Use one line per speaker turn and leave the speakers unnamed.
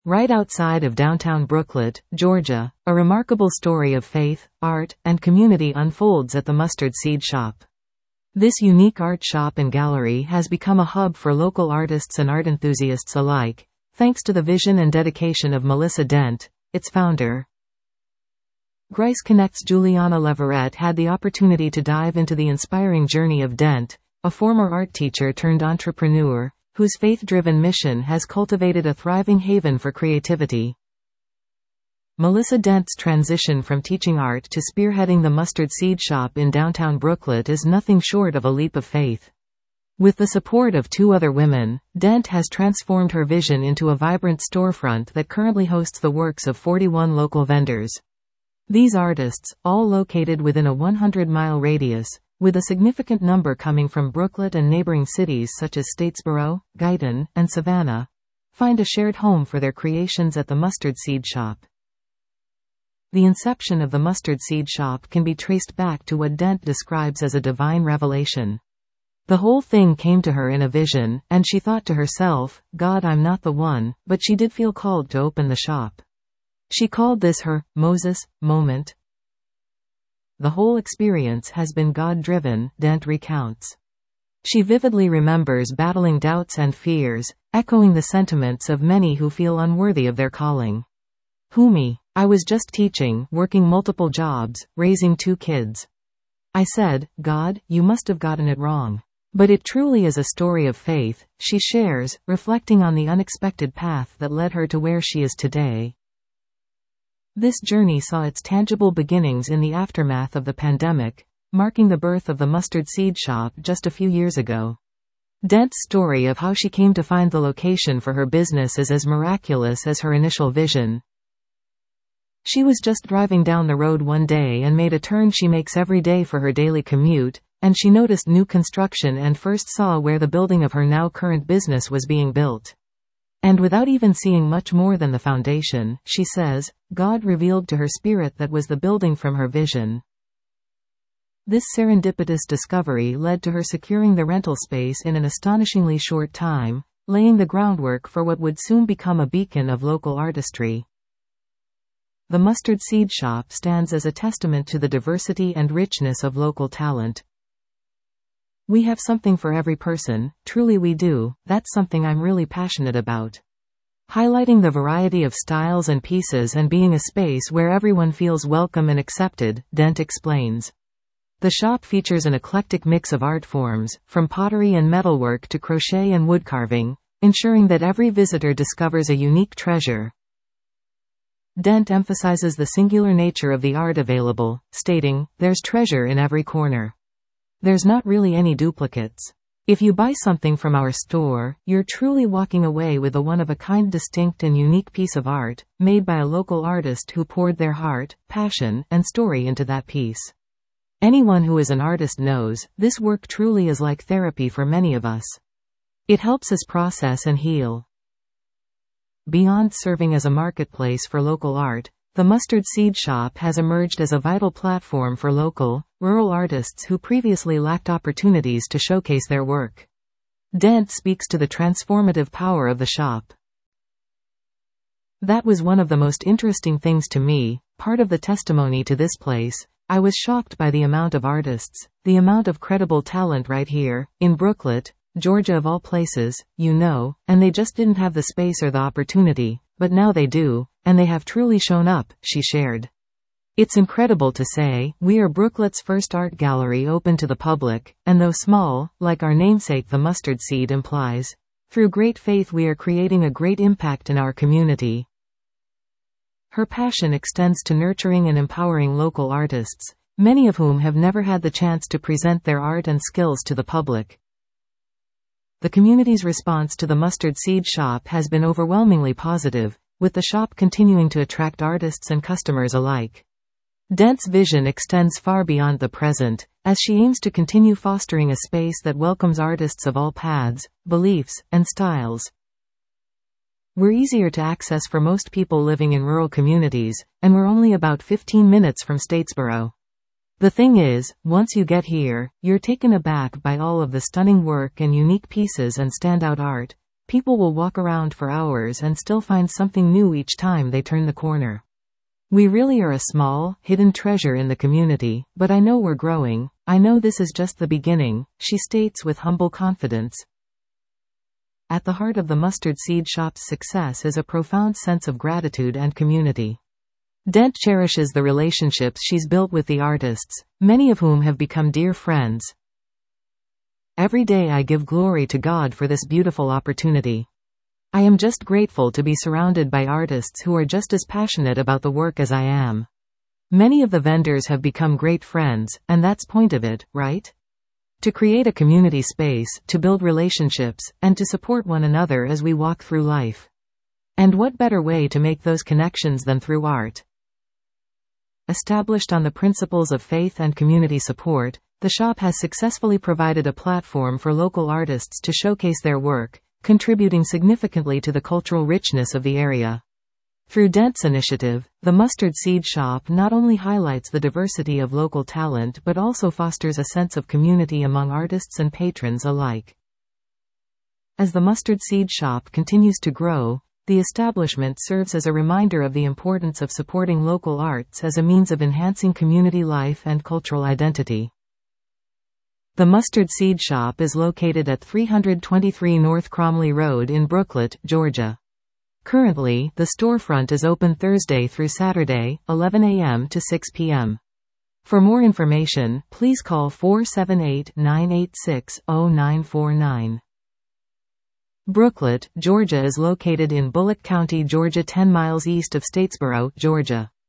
Right outside of downtown Brooklet, Georgia, a remarkable story of faith, art, and community unfolds at the Mustard Seed Shop. This unique art shop and gallery has become a hub for local artists and art enthusiasts alike, thanks to the vision and dedication of Melissa Dent, its founder. Grice Connects Juliana Leverett had the opportunity to dive into the inspiring journey of Dent, a former art teacher turned entrepreneur, whose faith-driven mission has cultivated a thriving haven for creativity. Melissa Dent's transition from teaching art to spearheading the Mustard Seed Shop in downtown Brooklet is nothing short of a leap of faith. With the support of 2 other women, Dent has transformed her vision into a vibrant storefront that currently hosts the works of 41 local vendors. These artists, all located within a 100-mile radius, with a significant number coming from Brooklet and neighboring cities such as Statesboro, Guyton, and Savannah, find a shared home for their creations at the Mustard Seed Shop. The inception of the Mustard Seed Shop can be traced back to what Dent describes as a divine revelation. The whole thing came to her in a vision, and she thought to herself, "God, I'm not the one," but she did feel called to open the shop. She called this her Moses moment. The whole experience has been God-driven, Dent recounts. She vividly remembers battling doubts and fears, echoing the sentiments of many who feel unworthy of their calling. "Who me? I was just teaching, working multiple jobs, raising 2 kids. I said, God, you must have gotten it wrong." But it truly is a story of faith, she shares, reflecting on the unexpected path that led her to where she is today. This journey saw its tangible beginnings in the aftermath of the pandemic, marking the birth of the Mustard Seed Shop just a few years ago. Dent's story of how she came to find the location for her business is as miraculous as her initial vision. She was just driving down the road one day and made a turn she makes every day for her daily commute, and she noticed new construction and first saw where the building of her now current business was being built. And without even seeing much more than the foundation, she says, God revealed to her spirit that was the building from her vision. This serendipitous discovery led to her securing the rental space in an astonishingly short time, laying the groundwork for what would soon become a beacon of local artistry. The Mustard Seed Shop stands as a testament to the diversity and richness of local talent. We have something for every person, truly we do, that's something I'm really passionate about. Highlighting the variety of styles and pieces and being a space where everyone feels welcome and accepted, Dent explains. The shop features an eclectic mix of art forms, from pottery and metalwork to crochet and woodcarving, ensuring that every visitor discovers a unique treasure. Dent emphasizes the singular nature of the art available, stating, "There's treasure in every corner. There's not really any duplicates. If you buy something from our store, you're truly walking away with a one-of-a-kind distinct and unique piece of art, made by a local artist who poured their heart, passion, and story into that piece." Anyone who is an artist knows, this work truly is like therapy for many of us. It helps us process and heal. Beyond serving as a marketplace for local art, the Mustard Seed Shop has emerged as a vital platform for local, rural artists who previously lacked opportunities to showcase their work. Dent speaks to the transformative power of the shop. That was one of the most interesting things to me, part of the testimony to this place. I was shocked by the amount of artists, the amount of credible talent right here, in Brooklet, Georgia of all places, and they just didn't have the space or the opportunity, but now they do, and they have truly shown up, she shared. It's incredible to say, we are Brooklet's first art gallery open to the public, and though small, like our namesake the mustard seed implies, through great faith we are creating a great impact in our community. Her passion extends to nurturing and empowering local artists, many of whom have never had the chance to present their art and skills to the public. The community's response to the Mustard Seed Shop has been overwhelmingly positive, with the shop continuing to attract artists and customers alike. Dent's vision extends far beyond the present, as she aims to continue fostering a space that welcomes artists of all paths, beliefs, and styles. We're easier to access for most people living in rural communities, and we're only about 15 minutes from Statesboro. The thing is, once you get here, you're taken aback by all of the stunning work and unique pieces and standout art, People will walk around for hours and still find something new each time they turn the corner. We really are a small, hidden treasure in the community, but I know we're growing. I know this is just the beginning, she states with humble confidence. At the heart of the Mustard Seed Shop's success is a profound sense of gratitude and community. Dent cherishes the relationships she's built with the artists, many of whom have become dear friends. Every day I give glory to God for this beautiful opportunity. I am just grateful to be surrounded by artists who are just as passionate about the work as I am. Many of the vendors have become great friends, and that's point of it, right? To create a community space, to build relationships, and to support one another as we walk through life. And what better way to make those connections than through art? Established on the principles of faith and community support, the shop has successfully provided a platform for local artists to showcase their work, contributing significantly to the cultural richness of the area. Through Dent's initiative, the Mustard Seed Shop not only highlights the diversity of local talent but also fosters a sense of community among artists and patrons alike. As the Mustard Seed Shop continues to grow, the establishment serves as a reminder of the importance of supporting local arts as a means of enhancing community life and cultural identity. The Mustard Seed Shop is located at 323 North Cromley Road in Brooklet, Georgia. Currently, the storefront is open Thursday through Saturday, 11 a.m. to 6 p.m. For more information, please call 478-986-0949. Brooklet, Georgia is located in Bullock County, Georgia, 10 miles east of Statesboro, Georgia.